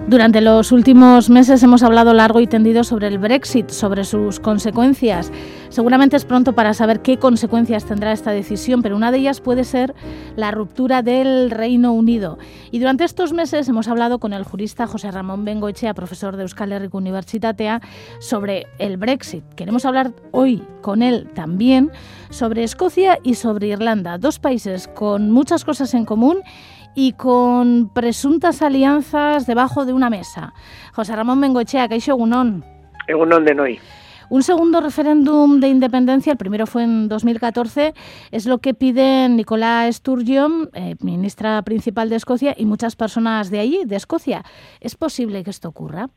Durante los últimos meses hemos hablado largo y tendido sobre el Brexit, sobre sus consecuencias. Seguramente es pronto para saber qué consecuencias tendrá esta decisión, pero una de ellas puede ser la ruptura del Reino Unido. Y durante estos meses hemos hablado con el jurista José Ramón Bengoechea, profesor de Euskal Herriko Unibertsitatea, sobre el Brexit. Queremos hablar hoy con él también sobre Escocia y sobre Irlanda, dos países con muchas cosas en común y con presuntas alianzas debajo de una mesa. José Ramón Bengoechea, kaixo egunon. Egunon denoi. Un segundo referéndum de independencia, el primero fue en 2014, es lo que piden Nicola Sturgeon, ministra principal de Escocia, y muchas personas de allí, de Escocia. ¿Es posible que esto ocurra?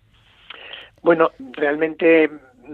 Bueno, realmente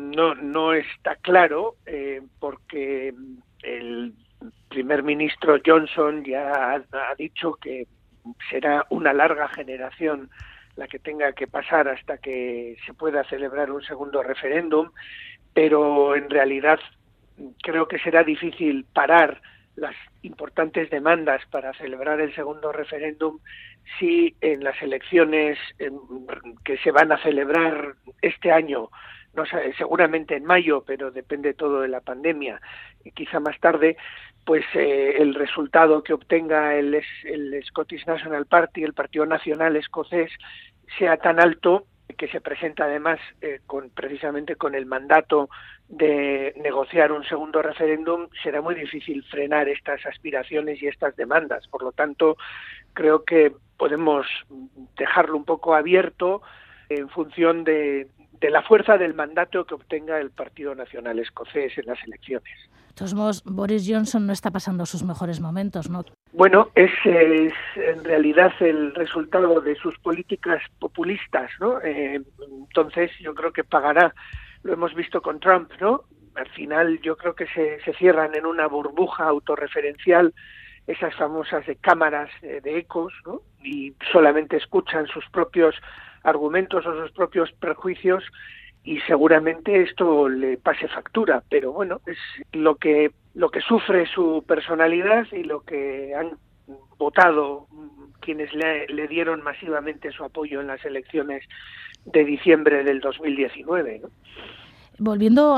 no está claro, porque el primer ministro Johnson ya ha dicho que será una larga generación la que tenga que pasar hasta que se pueda celebrar un segundo referéndum, pero en realidad creo que será difícil parar las importantes demandas para celebrar el segundo referéndum si en las elecciones que se van a celebrar este año, no sé, seguramente en mayo, pero depende todo de la pandemia, y quizá más tarde, pues el resultado que obtenga el Scottish National Party, el Partido Nacional Escocés, sea tan alto que se presenta además precisamente con el mandato de negociar un segundo referéndum, será muy difícil frenar estas aspiraciones y estas demandas. Por lo tanto, creo que podemos dejarlo un poco abierto en función de la fuerza del mandato que obtenga el Partido Nacional Escocés en las elecciones. De todos modos, Boris Johnson no está pasando sus mejores momentos, ¿no? Bueno, es en realidad el resultado de sus políticas populistas, ¿no? Entonces yo creo que pagará. Lo hemos visto con Trump, ¿no? Al final yo creo que se cierran en una burbuja autorreferencial esas famosas cámaras de ecos, ¿no? Y solamente escuchan sus propios argumentos o sus propios prejuicios, y seguramente esto le pase factura, pero bueno, es lo que sufre su personalidad y lo que han votado quienes le dieron masivamente su apoyo en las elecciones de diciembre del 2019, ¿no? Volviendo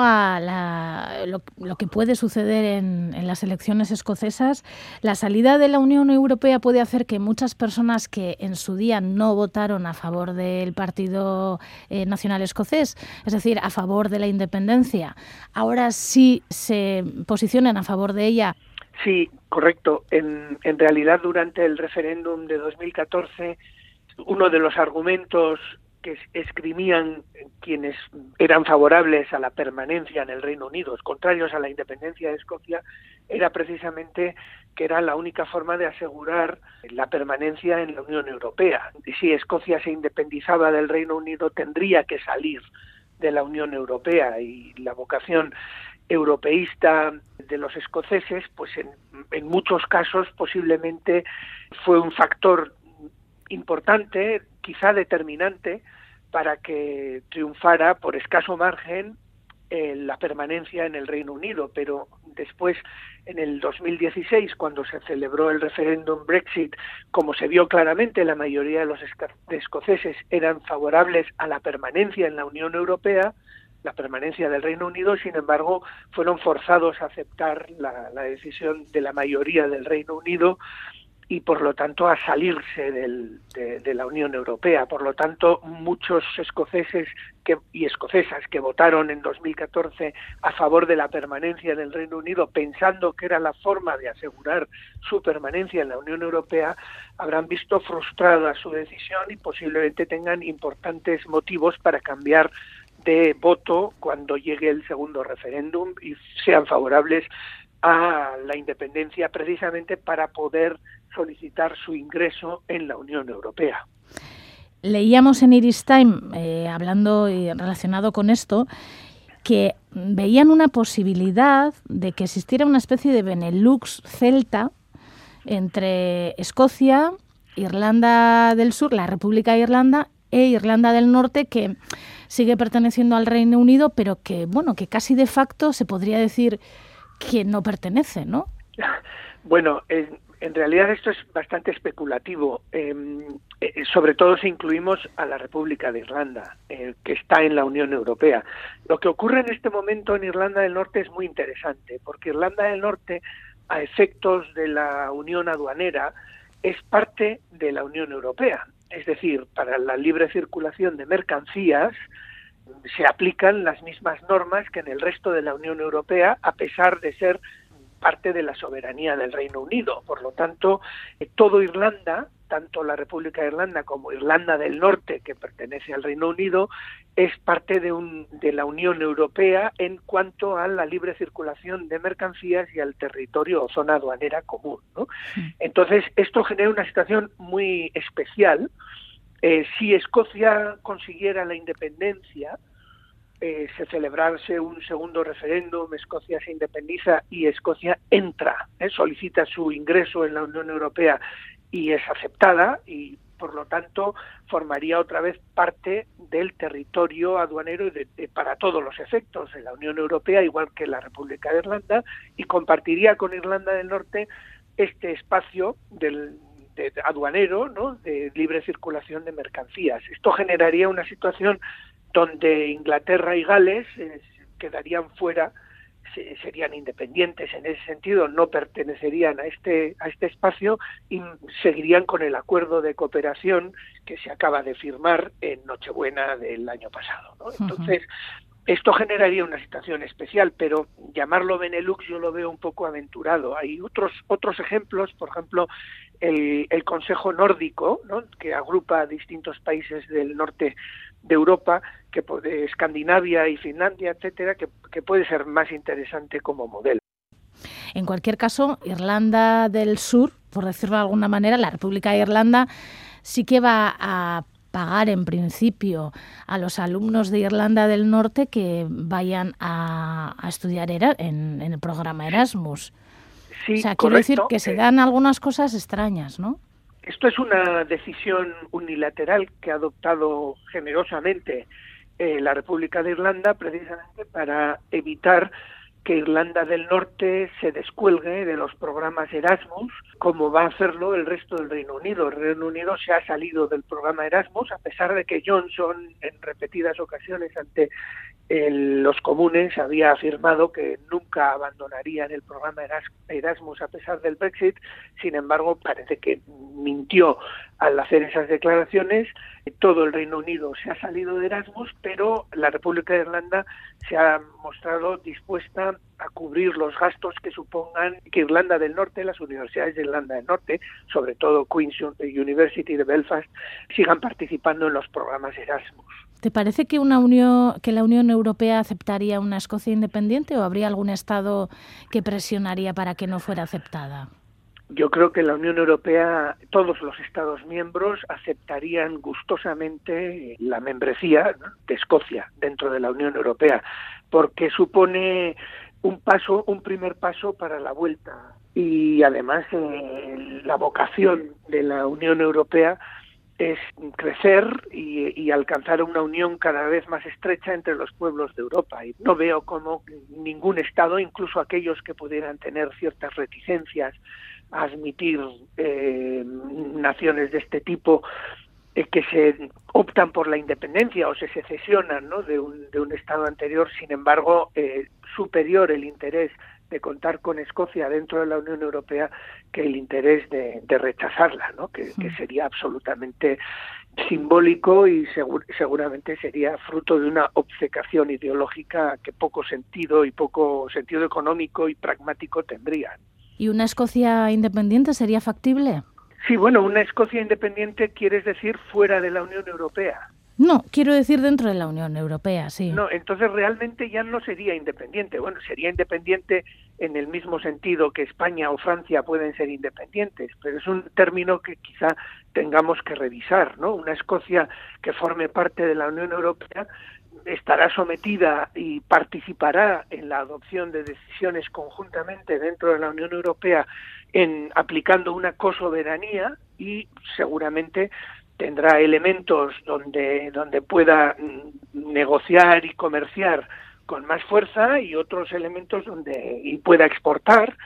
a lo que puede suceder en las elecciones escocesas, la salida de la Unión Europea puede hacer que muchas personas que en su día no votaron a favor del Partido Nacional Escocés, es decir, a favor de la independencia, ahora sí se posicionen a favor de ella. Sí, correcto. En realidad, durante el referéndum de 2014, uno de los argumentos que esgrimían quienes eran favorables a la permanencia en el Reino Unido, contrarios a la independencia de Escocia, era precisamente que era la única forma de asegurar la permanencia en la Unión Europea. Y si Escocia se independizaba del Reino Unido, tendría que salir de la Unión Europea, y la vocación europeísta de los escoceses, pues en muchos casos posiblemente fue un factor importante, quizá determinante, para que triunfara por escaso margen la permanencia en el Reino Unido. Pero después, en el 2016, cuando se celebró el referéndum Brexit, como se vio claramente, la mayoría de los escoceses eran favorables a la permanencia en la Unión Europea, la permanencia del Reino Unido. Sin embargo, fueron forzados a aceptar la decisión de la mayoría del Reino Unido y por lo tanto a salirse de la Unión Europea. Por lo tanto, muchos escoceses y escocesas que votaron en 2014 a favor de la permanencia del Reino Unido, pensando que era la forma de asegurar su permanencia en la Unión Europea, habrán visto frustrada su decisión y posiblemente tengan importantes motivos para cambiar de voto cuando llegue el segundo referéndum y sean favorables a la independencia, precisamente para poder solicitar su ingreso en la Unión Europea. Leíamos en Irish Time, hablando y relacionado con esto, que veían una posibilidad de que existiera una especie de Benelux celta entre Escocia, Irlanda del Sur, la República de Irlanda e Irlanda del Norte, que sigue perteneciendo al Reino Unido, pero que, bueno, que casi de facto se podría decir que no pertenece, ¿no? Bueno, En realidad esto es bastante especulativo, sobre todo si incluimos a la República de Irlanda, que está en la Unión Europea. Lo que ocurre en este momento en Irlanda del Norte es muy interesante, porque Irlanda del Norte, a efectos de la Unión Aduanera, es parte de la Unión Europea. Es decir, para la libre circulación de mercancías se aplican las mismas normas que en el resto de la Unión Europea, a pesar de ser parte de la soberanía del Reino Unido. Por lo tanto, todo Irlanda, tanto la República de Irlanda como Irlanda del Norte, que pertenece al Reino Unido, es parte de la Unión Europea en cuanto a la libre circulación de mercancías y al territorio o zona aduanera común, ¿no? Entonces, esto genera una situación muy especial. Si Escocia consiguiera la independencia, se celebrase un segundo referéndum, Escocia se independiza y Escocia entra, solicita su ingreso en la Unión Europea y es aceptada, y por lo tanto formaría otra vez parte del territorio aduanero para todos los efectos de la Unión Europea, igual que la República de Irlanda, y compartiría con Irlanda del Norte este espacio aduanero, ¿no?, de libre circulación de mercancías. Esto generaría una situación donde Inglaterra y Gales quedarían fuera, serían independientes en ese sentido, no pertenecerían a este espacio y seguirían con el acuerdo de cooperación que se acaba de firmar en Nochebuena del año pasado, ¿no? Entonces, esto generaría una situación especial, pero llamarlo Benelux yo lo veo un poco aventurado. Hay otros ejemplos, por ejemplo, el Consejo Nórdico, ¿no?, que agrupa a distintos países del norte de Europa, de Escandinavia y Finlandia, etcétera, que puede ser más interesante como modelo. En cualquier caso, Irlanda del Sur, por decirlo de alguna manera, la República de Irlanda sí que va a pagar en principio a los alumnos de Irlanda del Norte que vayan a estudiar en el programa Erasmus. Sí, o sea, quiero decir que se dan algunas cosas extrañas, ¿no? Esto es una decisión unilateral que ha adoptado generosamente la República de Irlanda, precisamente para evitar que Irlanda del Norte se descuelgue de los programas Erasmus, como va a hacerlo el resto del Reino Unido. El Reino Unido se ha salido del programa Erasmus, a pesar de que Johnson en repetidas ocasiones ante los comunes había afirmado que nunca abandonarían el programa Erasmus a pesar del Brexit. Sin embargo, parece que mintió al hacer esas declaraciones. Todo el Reino Unido se ha salido de Erasmus, pero la República de Irlanda se ha mostrado dispuesta a cubrir los gastos que supongan que Irlanda del Norte, las universidades de Irlanda del Norte, sobre todo Queen's University de Belfast, sigan participando en los programas Erasmus. ¿Te parece que la Unión Europea aceptaría una Escocia independiente o habría algún Estado que presionaría para que no fuera aceptada? Yo creo que la Unión Europea, todos los Estados miembros aceptarían gustosamente la membresía, ¿no?, de Escocia dentro de la Unión Europea, porque supone un primer paso para la vuelta. Y además la vocación de la Unión Europea es crecer y alcanzar una unión cada vez más estrecha entre los pueblos de Europa. Y no veo cómo ningún Estado, incluso aquellos que pudieran tener ciertas reticencias a admitir naciones de este tipo, que se optan por la independencia o se secesionan, ¿no?, de un Estado anterior. Sin embargo, superior el interés de contar con Escocia dentro de la Unión Europea que el interés de rechazarla, ¿no?, que sería absolutamente simbólico y seguramente sería fruto de una obcecación ideológica que poco sentido económico y pragmático tendría. ¿Y una Escocia independiente sería factible? Sí, bueno, una Escocia independiente quieres decir fuera de la Unión Europea. No, quiero decir dentro de la Unión Europea, sí. No, entonces realmente ya no sería independiente. Bueno, sería independiente en el mismo sentido que España o Francia pueden ser independientes, pero es un término que quizá tengamos que revisar, ¿no? Una Escocia que forme parte de la Unión Europea estará sometida y participará en la adopción de decisiones conjuntamente dentro de la Unión Europea aplicando una cosoberanía y seguramente tendrá elementos donde pueda negociar y comerciar con más fuerza y otros elementos donde pueda exportar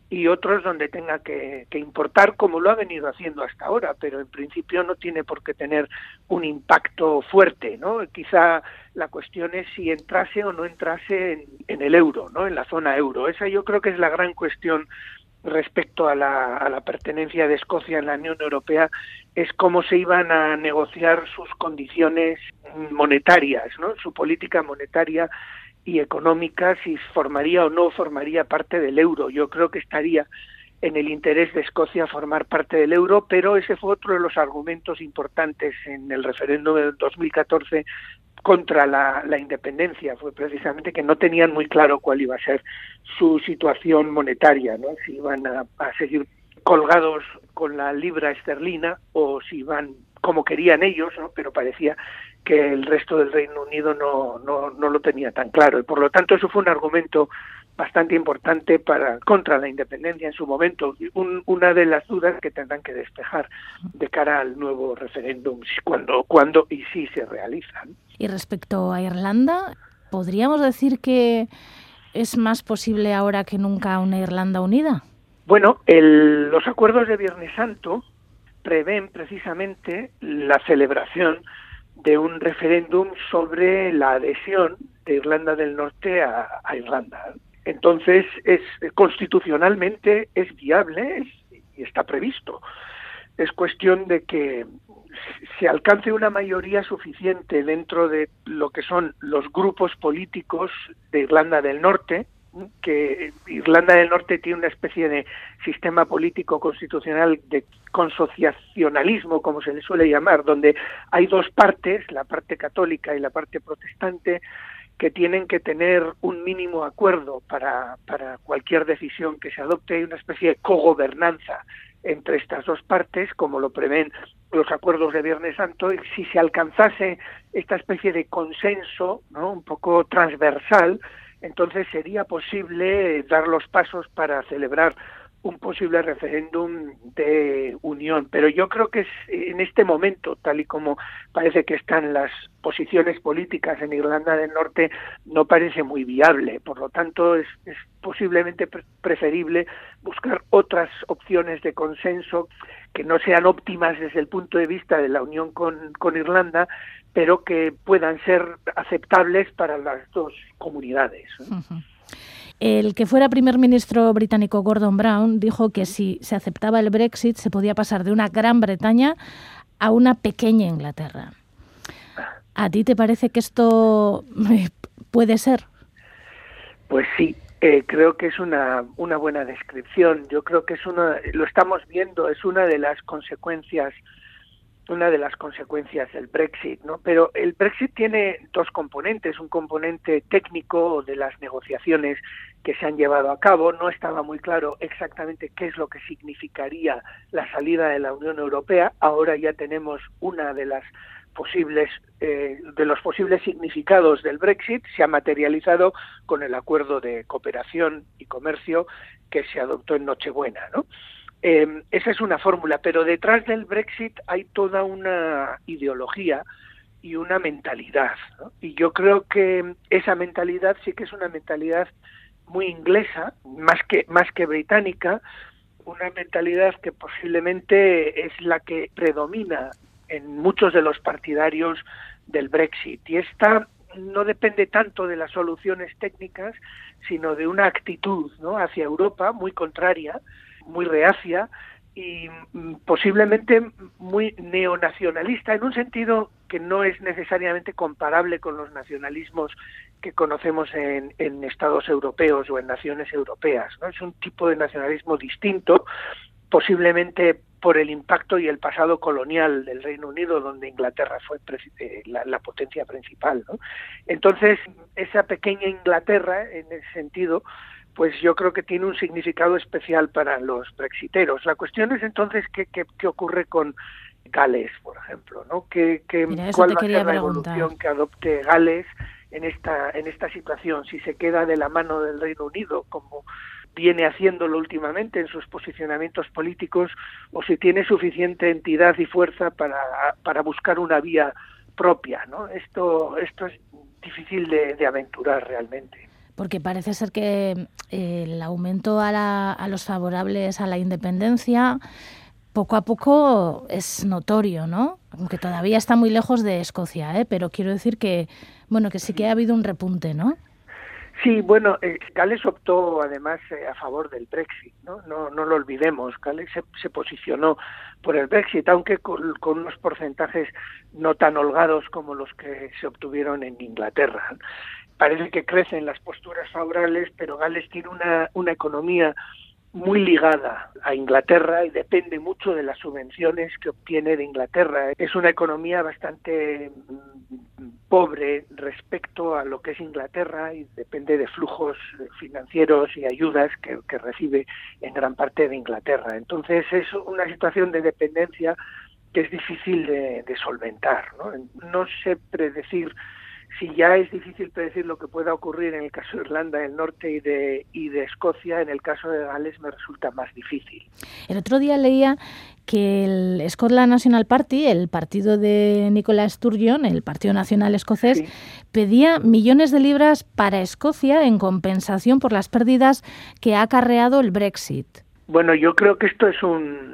y otros donde tenga que importar, como lo ha venido haciendo hasta ahora, pero en principio no tiene por qué tener un impacto fuerte, ¿no? Quizá la cuestión es si entrase o no entrase en el euro, ¿no? En la zona euro. Esa yo creo que es la gran cuestión respecto a la pertenencia de Escocia en la Unión Europea, es cómo se iban a negociar sus condiciones monetarias, ¿no? Su política monetaria y económica, si formaría o no formaría parte del euro. Yo creo que estaría en el interés de Escocia formar parte del euro, pero ese fue otro de los argumentos importantes en el referéndum de 2014 contra la independencia, fue precisamente que no tenían muy claro cuál iba a ser su situación monetaria, ¿no? Si iban a seguir colgados con la libra esterlina o si iban como querían ellos, ¿no? Pero parecía que el resto del Reino Unido no lo tenía tan claro, y por lo tanto eso fue un argumento bastante importante contra la independencia en su momento, una de las dudas que tendrán que despejar de cara al nuevo referéndum, cuando y si se realizan. Y respecto a Irlanda, ¿podríamos decir que es más posible ahora que nunca una Irlanda unida? Bueno, los acuerdos de Viernes Santo prevén precisamente la celebración de un referéndum sobre la adhesión de Irlanda del Norte a Irlanda. Entonces, constitucionalmente es viable y está previsto. Es cuestión de que se alcance una mayoría suficiente dentro de lo que son los grupos políticos de Irlanda del Norte, que Irlanda del Norte tiene una especie de sistema político constitucional de consociacionalismo, como se le suele llamar, donde hay dos partes, la parte católica y la parte protestante, que tienen que tener un mínimo acuerdo para cualquier decisión que se adopte. Hay una especie de cogobernanza entre estas dos partes, como lo prevén los acuerdos de Viernes Santo, y si se alcanzase esta especie de consenso, ¿no?, un poco transversal, entonces sería posible dar los pasos para celebrar un posible referéndum de unión. Pero yo creo que en este momento, tal y como parece que están las posiciones políticas en Irlanda del Norte, no parece muy viable. Por lo tanto, es posiblemente preferible buscar otras opciones de consenso que no sean óptimas desde el punto de vista de la unión con Irlanda, pero que puedan ser aceptables para las dos comunidades. Uh-huh. El que fuera primer ministro británico Gordon Brown dijo que si se aceptaba el Brexit se podía pasar de una Gran Bretaña a una pequeña Inglaterra. ¿A ti te parece que esto puede ser? Pues sí, creo que es una buena descripción. Yo creo que lo estamos viendo, es una de las consecuencias del Brexit, ¿no? Pero el Brexit tiene dos componentes, un componente técnico de las negociaciones que se han llevado a cabo. No estaba muy claro exactamente qué es lo que significaría la salida de la Unión Europea. Ahora ya tenemos una de los posibles significados del Brexit, se ha materializado con el acuerdo de cooperación y comercio que se adoptó en Nochebuena, ¿no? Esa es una fórmula, pero detrás del Brexit hay toda una ideología y una mentalidad, ¿no? Y yo creo que esa mentalidad sí que es una mentalidad muy inglesa, más que británica, una mentalidad que posiblemente es la que predomina en muchos de los partidarios del Brexit. Y esta no depende tanto de las soluciones técnicas, sino de una actitud, ¿no?, hacia Europa muy contraria, muy reacia y posiblemente muy neonacionalista, en un sentido que no es necesariamente comparable con los nacionalismos que conocemos en estados europeos o en naciones europeas, ¿no? Es un tipo de nacionalismo distinto, posiblemente por el impacto y el pasado colonial del Reino Unido, donde Inglaterra fue la potencia principal, ¿no? Entonces, esa pequeña Inglaterra, en ese sentido, pues yo creo que tiene un significado especial para los brexiteros. La cuestión es entonces qué ocurre con Gales, por ejemplo, ¿no? ¿Cuál va a ser la evolución que adopte Gales en esta situación? Si se queda de la mano del Reino Unido, como viene haciéndolo últimamente en sus posicionamientos políticos, o si tiene suficiente entidad y fuerza para buscar una vía propia, ¿no? Esto es difícil de aventurar realmente. Porque parece ser que el aumento a los favorables a la independencia poco a poco es notorio, ¿no? Aunque todavía está muy lejos de Escocia, pero quiero decir que, bueno, que sí que ha habido un repunte, ¿no? Sí, bueno, Gales optó además a favor del Brexit, ¿no? No lo olvidemos. Gales se posicionó por el Brexit, aunque con unos porcentajes no tan holgados como los que se obtuvieron en Inglaterra. Parece que crecen las posturas favorables, pero Gales tiene una economía muy ligada a Inglaterra y depende mucho de las subvenciones que obtiene de Inglaterra. Es una economía bastante pobre respecto a lo que es Inglaterra y depende de flujos financieros y ayudas que recibe en gran parte de Inglaterra. Entonces es una situación de dependencia que es difícil de solventar, ¿no? No sé predecir. Si ya es difícil predecir lo que pueda ocurrir en el caso de Irlanda del Norte y de Escocia, en el caso de Gales me resulta más difícil. El otro día leía que el Scotland National Party, el partido de Nicola Sturgeon, el Partido Nacional Escocés, sí, pedía millones de libras para Escocia en compensación por las pérdidas que ha acarreado el Brexit. Bueno, yo creo que esto es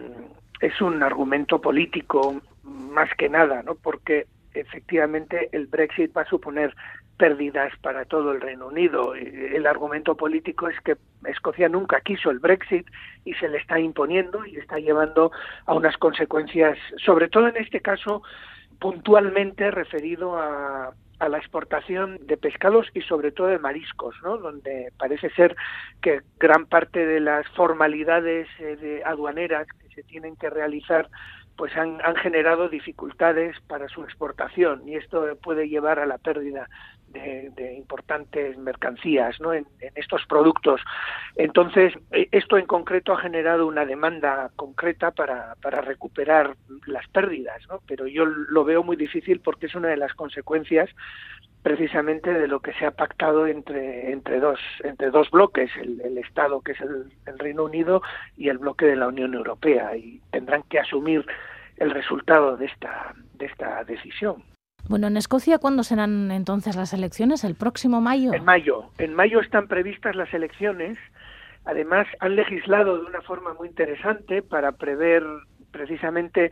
un argumento político más que nada, ¿no? Porque efectivamente el Brexit va a suponer pérdidas para todo el Reino Unido. El argumento político es que Escocia nunca quiso el Brexit y se le está imponiendo y está llevando a unas consecuencias, sobre todo en este caso puntualmente referido a la exportación de pescados y sobre todo de mariscos, ¿no? Donde parece ser que gran parte de las formalidades aduaneras que se tienen que realizar pues han generado dificultades para su exportación y esto puede llevar a la pérdida de importantes mercancías, ¿no? en estos productos. Entonces, esto en concreto ha generado una demanda concreta para recuperar las pérdidas, ¿no? Pero yo lo veo muy difícil porque es una de las consecuencias precisamente de lo que se ha pactado entre dos bloques, el Estado que es el Reino Unido y el bloque de la Unión Europea, y tendrán que asumir el resultado de esta decisión. Bueno, en Escocia, ¿cuándo serán entonces las elecciones? ¿El próximo mayo? En mayo están previstas las elecciones. Además, han legislado de una forma muy interesante para prever precisamente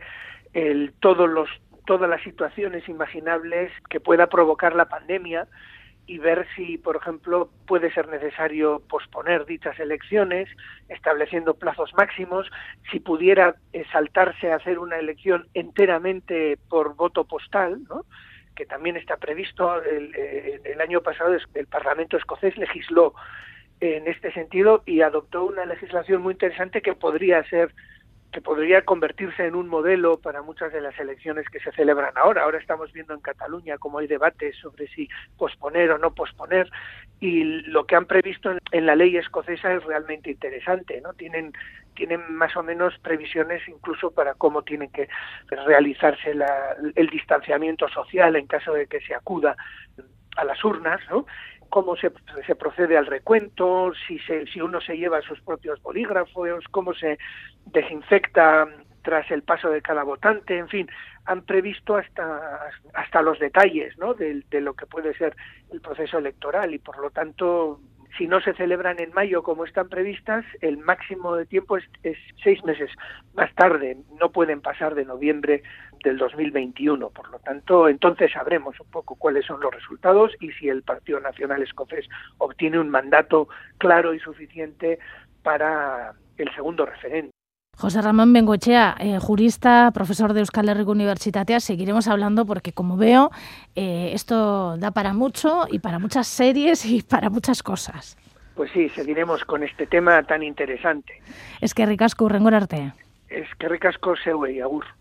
todas las situaciones imaginables que pueda provocar la pandemia y ver si, por ejemplo, puede ser necesario posponer dichas elecciones, estableciendo plazos máximos, si pudiera saltarse a hacer una elección enteramente por voto postal, ¿no? Que también está previsto. El año pasado el Parlamento escocés legisló en este sentido y adoptó una legislación muy interesante que podría convertirse en un modelo para muchas de las elecciones que se celebran ahora. Ahora estamos viendo en Cataluña cómo hay debates sobre si posponer o no posponer, y lo que han previsto en la ley escocesa es realmente interesante, ¿no? Tienen más o menos previsiones incluso para cómo tienen que realizarse el distanciamiento social en caso de que se acuda a las urnas, ¿no? Cómo se procede al recuento, si uno se lleva sus propios bolígrafos, cómo se desinfecta tras el paso de cada votante, en fin, han previsto hasta los detalles, ¿no? de lo que puede ser el proceso electoral, y por lo tanto, si no se celebran en mayo como están previstas, el máximo de tiempo es 6 meses más tarde, no pueden pasar de noviembre del 2021, por lo tanto, entonces sabremos un poco cuáles son los resultados y si el Partido Nacional Escocés obtiene un mandato claro y suficiente para el segundo referéndum. José Ramón Bengoechea, jurista, profesor de Euskal Herriko Unibertsitatea, seguiremos hablando porque, como veo, esto da para mucho y para muchas series y para muchas cosas. Pues sí, seguiremos con este tema tan interesante. Eskerrik asko, hurrengora arte. Eskerrik asko zeuei, agur.